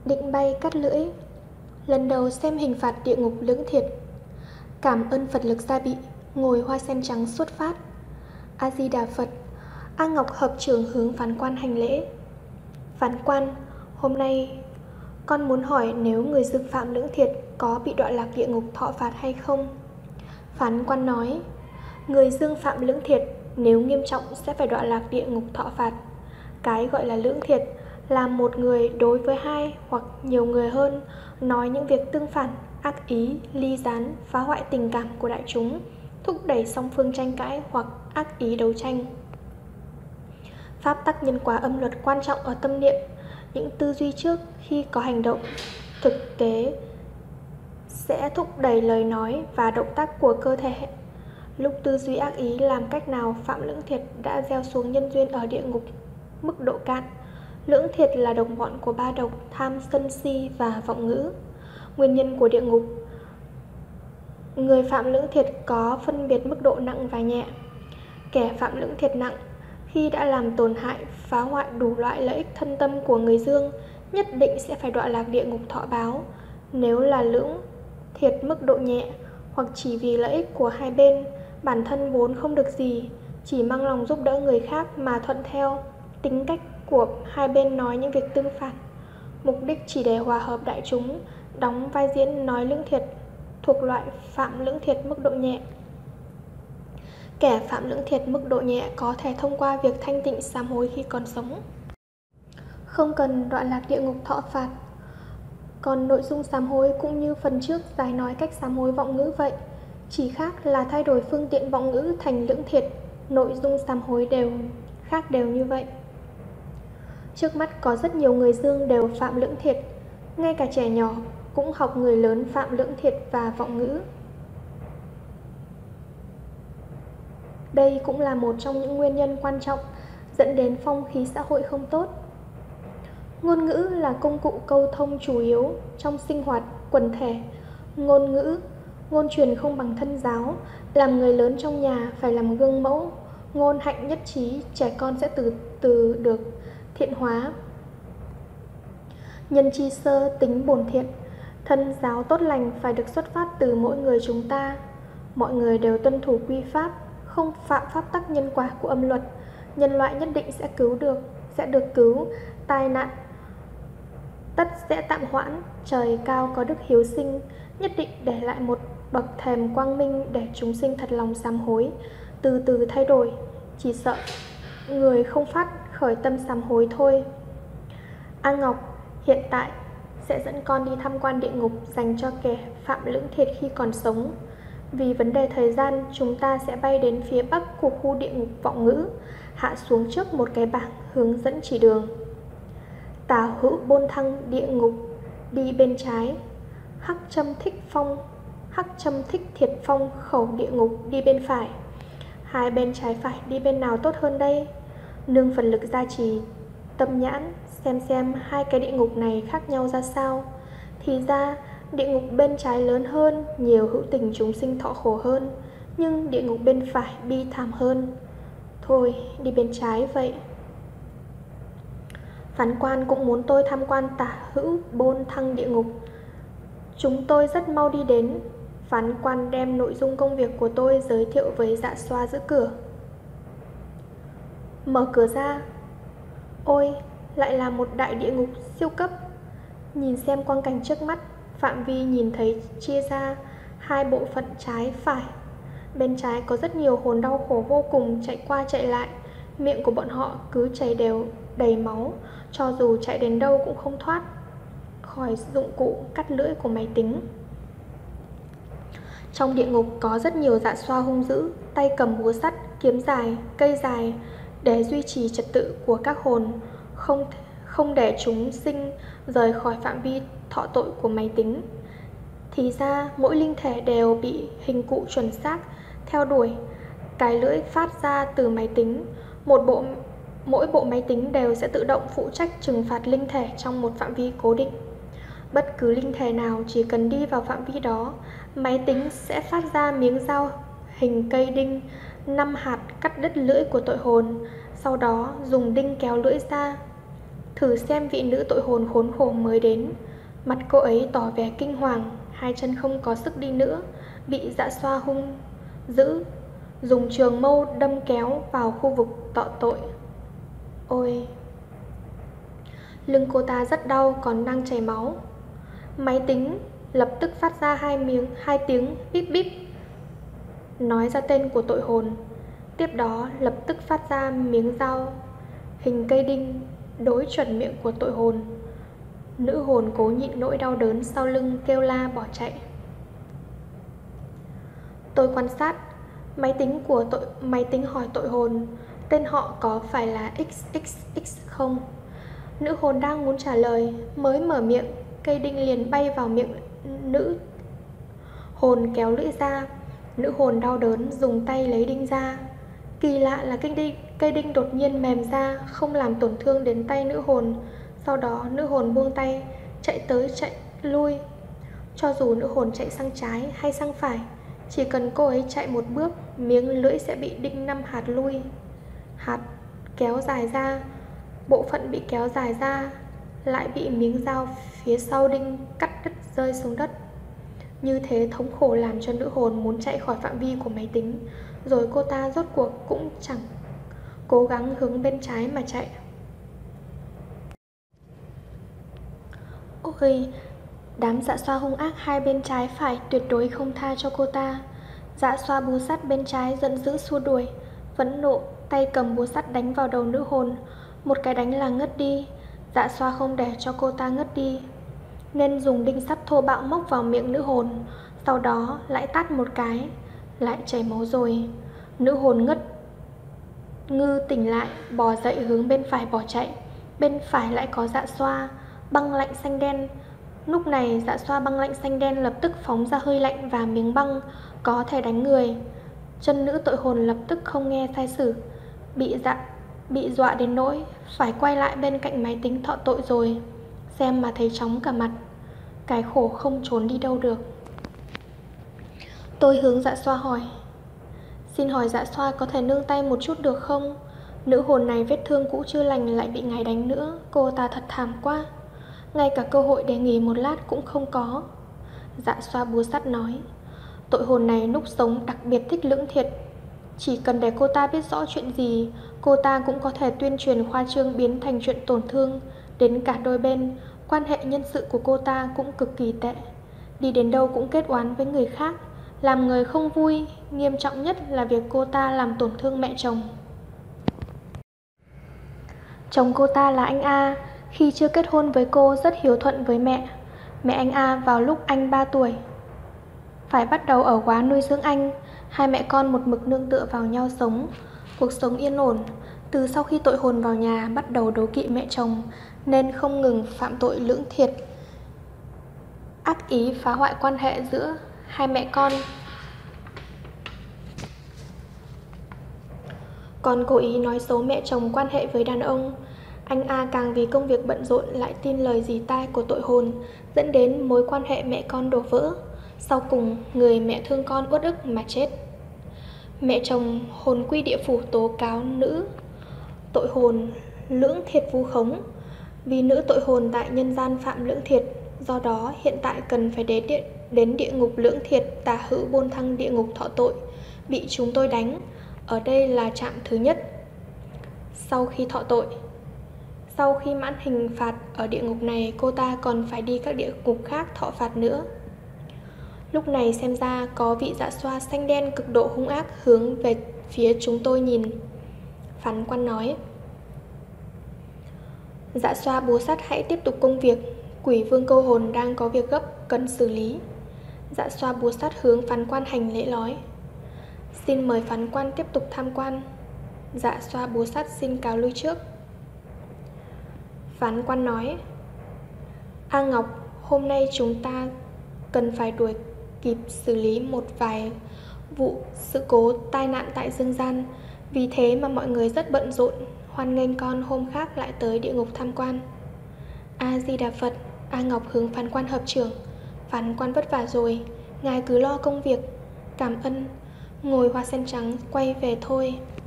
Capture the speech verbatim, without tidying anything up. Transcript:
Định bay cắt lưỡi. Lần đầu xem hình phạt địa ngục lưỡng thiệt. Cảm ơn Phật lực gia bị. Ngồi hoa sen trắng xuất phát. A Di Đà Phật. A Ngọc hợp trưởng hướng phán quan hành lễ. Phán quan, hôm nay con muốn hỏi nếu người dương phạm lưỡng thiệt có bị đọa lạc địa ngục thọ phạt hay không? Phán quan nói, người dương phạm lưỡng thiệt nếu nghiêm trọng sẽ phải đọa lạc địa ngục thọ phạt. Cái gọi là lưỡng thiệt là một người đối với hai hoặc nhiều người hơn nói những việc tương phản, ác ý, ly gián, phá hoại tình cảm của đại chúng, thúc đẩy song phương tranh cãi hoặc ác ý đấu tranh. Pháp tắc nhân quả âm luật quan trọng ở tâm niệm, những tư duy trước khi có hành động thực tế sẽ thúc đẩy lời nói và động tác của cơ thể. Lúc tư duy ác ý làm cách nào phạm lưỡng thiệt đã gieo xuống nhân duyên ở địa ngục mức độ cạn. Lưỡng thiệt là đồng bọn của ba độc tham, sân si và vọng ngữ. Nguyên nhân của địa ngục. Người phạm lưỡng thiệt có phân biệt mức độ nặng và nhẹ. Kẻ phạm lưỡng thiệt nặng khi đã làm tổn hại, phá hoại đủ loại lợi ích thân tâm của người dương, nhất định sẽ phải đọa lạc địa ngục thọ báo. Nếu là lưỡng thiệt mức độ nhẹ, hoặc chỉ vì lợi ích của hai bên, bản thân vốn không được gì, chỉ mang lòng giúp đỡ người khác mà thuận theo tính cách của hai bên nói những việc tương phản, mục đích chỉ để hòa hợp đại chúng, đóng vai diễn nói lưỡng thiệt, thuộc loại phạm lưỡng thiệt mức độ nhẹ. Kẻ phạm lưỡng thiệt mức độ nhẹ có thể thông qua việc thanh tịnh sám hối khi còn sống, không cần đọa lạc địa ngục thọ phạt. Còn nội dung sám hối cũng như phần trước giải nói cách sám hối vọng ngữ vậy, chỉ khác là thay đổi phương tiện vọng ngữ thành lưỡng thiệt, nội dung sám hối đều khác đều như vậy. Trước mắt có rất nhiều người dương đều phạm lưỡng thiệt, ngay cả trẻ nhỏ cũng học người lớn phạm lưỡng thiệt và vọng ngữ. Đây cũng là một trong những nguyên nhân quan trọng dẫn đến phong khí xã hội không tốt. Ngôn ngữ là công cụ câu thông chủ yếu trong sinh hoạt quần thể. Ngôn ngữ, ngôn truyền không bằng thân giáo, làm người lớn trong nhà phải làm gương mẫu. Ngôn hạnh nhất trí, trẻ con sẽ từ từ được thiện hóa. Nhân chi sơ tính bổn thiện, thân giáo tốt lành phải được xuất phát từ mỗi người chúng ta. Mọi người đều tuân thủ quy pháp, không phạm pháp tắc nhân quả của âm luật, nhân loại nhất định sẽ cứu được, sẽ được cứu, tai nạn tất sẽ tạm hoãn, trời cao có đức hiếu sinh, nhất định để lại một bậc thềm quang minh để chúng sinh thật lòng sám hối, từ từ thay đổi, chỉ sợ người không phát khởi tâm sám hối thôi. A Ngọc hiện tại sẽ dẫn con đi tham quan địa ngục dành cho kẻ phạm lưỡng thiệt khi còn sống. Vì vấn đề thời gian, chúng ta sẽ bay đến phía bắc của khu địa ngục vọng ngữ, hạ xuống trước một cái bảng hướng dẫn chỉ đường. Tả hữu bôn thăng địa ngục đi bên trái, hắc châm thích phong, hắc châm thích thiệt phong khẩu địa ngục đi bên phải. Hai bên trái phải đi bên nào tốt hơn đây? Nương phần lực gia trì tâm nhãn, xem xem hai cái địa ngục này khác nhau ra sao. Thì ra địa ngục bên trái lớn hơn, nhiều hữu tình chúng sinh thọ khổ hơn, nhưng địa ngục bên phải bi thảm hơn. Thôi, đi bên trái vậy. Phán quan cũng muốn tôi tham quan tả hữu bôn thăng địa ngục. Chúng tôi rất mau đi đến. Phán quan đem nội dung công việc của tôi giới thiệu với Dạ Xoa giữ cửa. Mở cửa ra. Ôi, lại là một đại địa ngục siêu cấp. Nhìn xem quang cảnh trước mắt, phạm vi nhìn thấy chia ra hai bộ phận trái phải. Bên trái có rất nhiều hồn đau khổ vô cùng chạy qua chạy lại, miệng của bọn họ cứ chảy đều đầy máu, cho dù chạy đến đâu cũng không thoát khỏi dụng cụ cắt lưỡi của máy tính. Trong địa ngục có rất nhiều dạ xoa hung dữ, tay cầm búa sắt, kiếm dài, cây dài để duy trì trật tự của các hồn, không không để chúng sinh rời khỏi phạm vi thọ tội của máy tính. Thì ra mỗi linh thể đều bị hình cụ chuẩn xác theo đuổi, cái lưỡi phát ra từ máy tính. Một bộ mỗi bộ máy tính đều sẽ tự động phụ trách trừng phạt linh thể trong một phạm vi cố định. Bất cứ linh thể nào chỉ cần đi vào phạm vi đó, máy tính sẽ phát ra miếng dao hình cây đinh năm hạt cắt đứt lưỡi của tội hồn, sau đó dùng đinh kéo lưỡi ra. Thử xem vị nữ tội hồn khốn khổ mới đến. Mặt cô ấy tỏ vẻ kinh hoàng, hai chân không có sức đi nữa, bị Dạ Xoa hung dữ dùng trường mâu đâm kéo vào khu vực tọ tội. Ôi! Lưng cô ta rất đau, còn đang chảy máu. Máy tính lập tức phát ra hai miếng hai tiếng bíp bíp, nói ra tên của tội hồn. Tiếp đó lập tức phát ra miếng dao hình cây đinh đối chuẩn miệng của tội hồn. Nữ hồn cố nhịn nỗi đau đớn sau lưng, kêu la bỏ chạy. Tôi quan sát máy tính của tội máy tính hỏi tội hồn tên họ có phải là ích ích ích không. Nữ hồn đang muốn trả lời, mới mở miệng, cây đinh liền bay vào miệng nữ hồn kéo lưỡi ra. Nữ hồn đau đớn dùng tay lấy đinh ra. Kỳ lạ là cây đinh, cây đinh đột nhiên mềm ra, không làm tổn thương đến tay nữ hồn. Sau đó nữ hồn buông tay, chạy tới chạy lui. Cho dù nữ hồn chạy sang trái hay sang phải, chỉ cần cô ấy chạy một bước, miếng lưỡi sẽ bị đinh năm hạt lui. Hạt kéo dài ra, bộ phận bị kéo dài ra lại bị miếng dao phía sau đinh cắt đứt rơi xuống đất. Như thế thống khổ làm cho nữ hồn muốn chạy khỏi phạm vi của máy tính. Rồi cô ta rốt cuộc cũng chẳng cố gắng hướng bên trái mà chạy. Ôi! Đám Dạ Xoa hung ác hai bên trái phải tuyệt đối không tha cho cô ta. Dạ Xoa búa sắt bên trái giận dữ xua đuổi, phẫn nộ tay cầm búa sắt đánh vào đầu nữ hồn. Một cái đánh là ngất đi. Dạ Xoa không để cho cô ta ngất đi, nên dùng đinh sắt thô bạo móc vào miệng nữ hồn. Sau đó lại tát một cái, lại chảy máu rồi. Nữ hồn ngất ngư tỉnh lại, bò dậy hướng bên phải bỏ chạy. Bên phải lại có Dạ Xoa băng lạnh xanh đen. Lúc này Dạ Xoa băng lạnh xanh đen lập tức phóng ra hơi lạnh và miếng băng có thể đánh người. Chân nữ tội hồn lập tức không nghe sai sử, bị dạ bị dọa đến nỗi phải quay lại bên cạnh máy tính thọ tội rồi, xem mà thấy chóng cả mặt. Cái khổ không trốn đi đâu được. Tôi hướng Dạ Xoa hỏi, xin hỏi Dạ Xoa có thể nương tay một chút được không? Nữ hồn này vết thương cũ chưa lành lại bị ngài đánh nữa, cô ta thật thảm quá. Ngay cả cơ hội để nghỉ một lát cũng không có. Dạ Xoa búa sắt nói, tội hồn này lúc sống đặc biệt thích lưỡng thiệt. Chỉ cần để cô ta biết rõ chuyện gì, cô ta cũng có thể tuyên truyền khoa trương biến thành chuyện tổn thương đến cả đôi bên. Quan hệ nhân sự của cô ta cũng cực kỳ tệ, đi đến đâu cũng kết oán với người khác, làm người không vui. Nghiêm trọng nhất là việc cô ta làm tổn thương mẹ chồng. Chồng cô ta là anh A, khi chưa kết hôn với cô rất hiếu thuận với mẹ. Mẹ anh A vào lúc anh ba tuổi phải bắt đầu ở góa nuôi dưỡng anh. Hai mẹ con một mực nương tựa vào nhau sống, cuộc sống yên ổn. Từ sau khi tội hồn vào nhà bắt đầu đố kỵ mẹ chồng, nên không ngừng phạm tội lưỡng thiệt, ác ý phá hoại quan hệ giữa hai mẹ con. Còn cố ý nói xấu mẹ chồng quan hệ với đàn ông. Anh A càng vì công việc bận rộn lại tin lời dì tai của tội hồn, dẫn đến mối quan hệ mẹ con đổ vỡ. Sau cùng, người mẹ thương con uất ức mà chết. Mẹ chồng hồn quy địa phủ tố cáo nữ tội hồn lưỡng thiệt vu khống. Vì nữ tội hồn tại nhân gian phạm lưỡng thiệt, do đó hiện tại cần phải đến địa, đến địa ngục lưỡng thiệt tả hữu bôn thăng địa ngục thọ tội, bị chúng tôi đánh. Ở đây là trạm thứ nhất. Sau khi thọ tội, sau khi mãn hình phạt ở địa ngục này, cô ta còn phải đi các địa ngục khác thọ phạt nữa. Lúc này xem ra có vị Dạ Xoa xanh đen cực độ hung ác hướng về phía chúng tôi nhìn. Phán quan nói, Dạ Xoa búa sắt hãy tiếp tục công việc, quỷ vương câu hồn đang có việc gấp cần xử lý. Dạ Xoa búa sắt hướng phán quan hành lễ nói, xin mời phán quan tiếp tục tham quan. Dạ Xoa búa sắt xin cáo lui trước. Phán quan nói, A Ngọc, hôm nay chúng ta cần phải đuổi kịp xử lý một vài vụ sự cố tai nạn tại dương gian. Vì thế mà mọi người rất bận rộn, hoan nghênh con hôm khác lại tới địa ngục tham quan. A Di Đà Phật. A Ngọc hướng phán quan hợp trưởng, phán quan vất vả rồi, ngài cứ lo công việc. Cảm ơn. Ngồi hoa sen trắng quay về thôi.